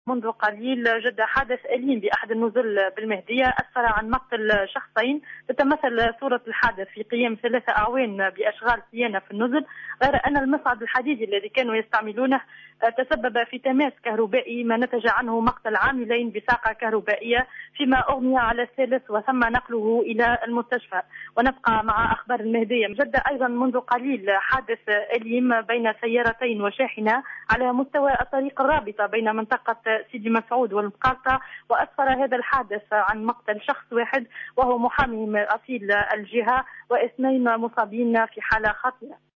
منذ قليل جد حادث أليم بأحد النزل بالمهدية أسفر عن مقتل شخصين. تتمثل صورة الحادث في قيام 3 أعوان بأشغال صيانة في النزل، غير أن المصعد الحديدي الذي كانوا يستعملونه تسبب في تماس كهربائي، ما نتج عنه مقتل عاملين بساقة كهربائية، فيما أغمي على الثالث وتم نقله إلى المستشفى. ونبقى مع أخبار المهدية. جد أيضا منذ قليل حادث أليم بين سيارتين وشاحنة على مستوى الطريق الرابطة بين منطقة سيدي مسعود والمقاطة، وأسفر هذا الحادث عن مقتل شخص واحد وهو محامي أصيل الجهة، و2 مصابين في حالة خطيرة.